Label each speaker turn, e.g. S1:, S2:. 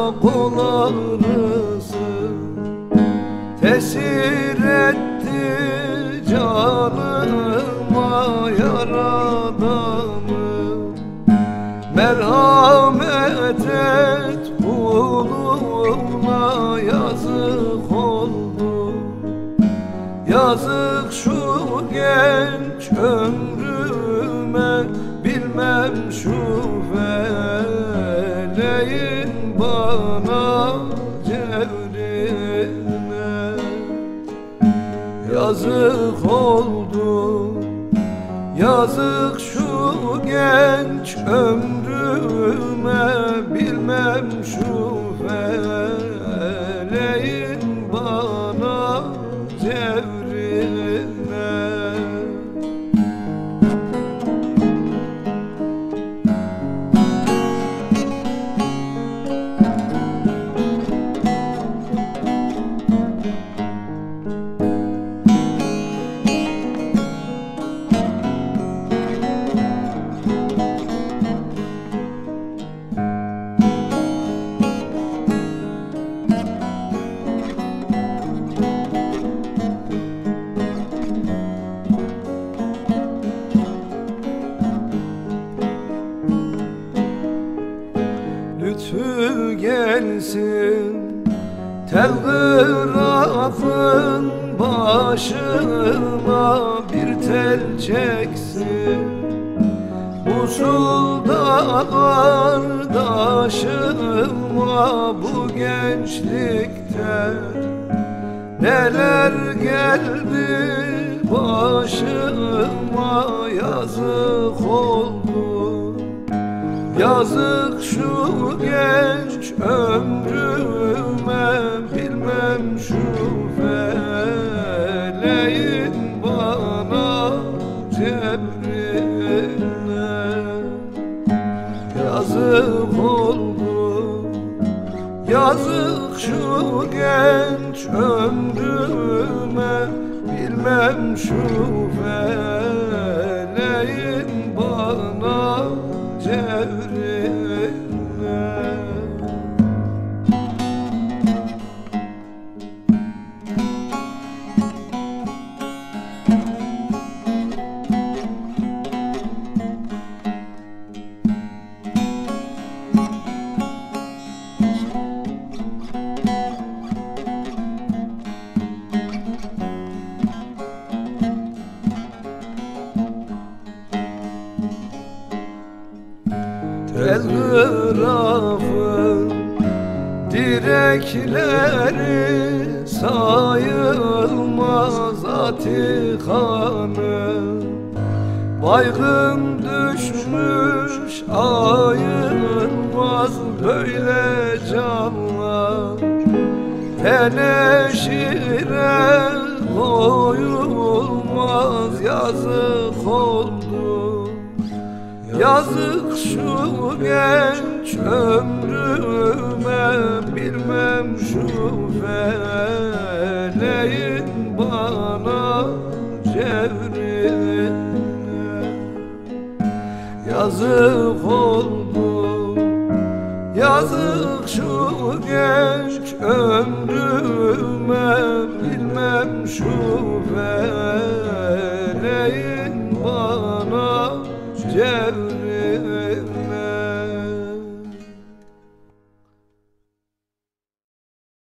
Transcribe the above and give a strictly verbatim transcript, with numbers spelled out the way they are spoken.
S1: kol ağrısı tesir etti canıma yaradanı. Merhamet et kuluna, yazık oldu. Yazık şu genç ömrüme, bilmem şu feleğin bana cevrine. Yazık oldu, yazık şu genç ömrüme, bilmem şu feleğin bana cevrine. Lütfü gelsin telgrafın başına, bir tel çeksin usulda kardeşıma. Bu gençlikte neler geldi başıma, yazık oldu. Yazık şu genç ömrüme, bilmem şu feleğin bana cebrine. Yazık oldu, yazık şu genç ömrüme, bilmem şu feleğin bana cevrine. Telgrafın direkleri sayılmaz atikanı. Baygın düşmüş ayılmaz böyle canlar. Teneşire koyulmaz, yazık oldu. Yazık şu genç ömrüme, bilmem şu feleğin bana cevrine. Yazık oldu, yazık şu genç ömrüme, bilmem şu feleğin